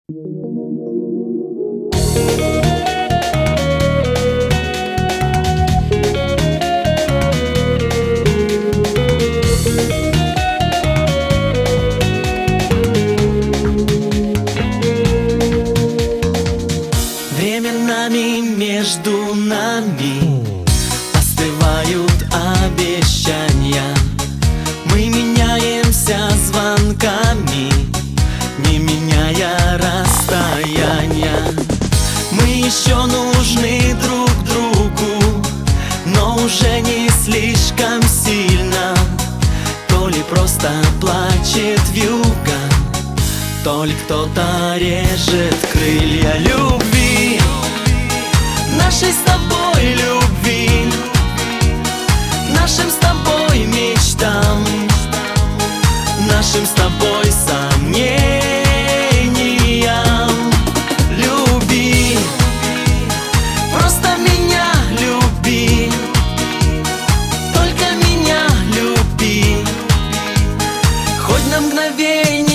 Временами между нами остывают обещания. Мы меняемся звонками, не меняя расстояния. Мы еще нужны друг другу, но уже не слишком сильно. То ли просто плачет вьюга, то ли кто-то режет крылья любви, нашей с тобой любви, нашим с тобой мечтам, нашим с тобой сомнениям. Люби, просто меня люби, только меня люби, хоть на мгновение.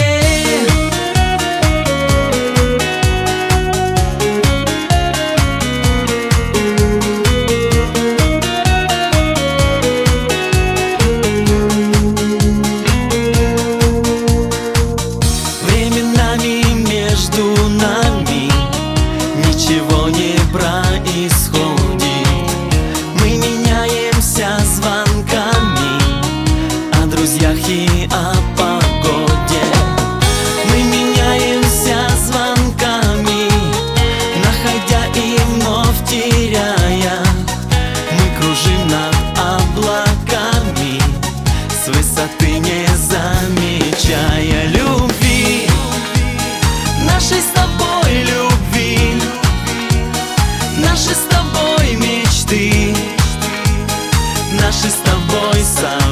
Между нами ничего не происходит. Мы меняемся звонками о друзьях и о погоде. Мы меняемся звонками, находя и вновь теряя. Мы кружим над облаками, с высоты не замечая любви, нашей с тобой любви, наши с тобой мечты, наши с тобой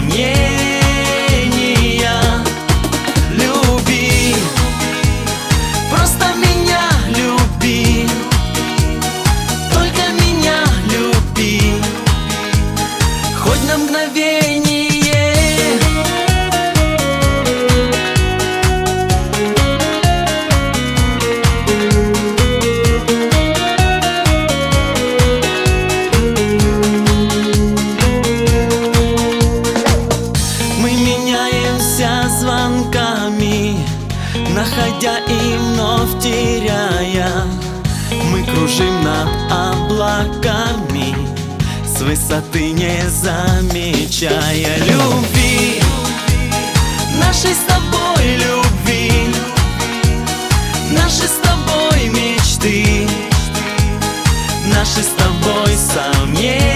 сомнения. Люби, просто меня люби, только меня люби, хоть на мгновение. Звонками, находя и вновь теряя. Мы кружим над облаками, с высоты не замечая любви, нашей с тобой любви, наши с тобой мечты, наши с тобой сомнения.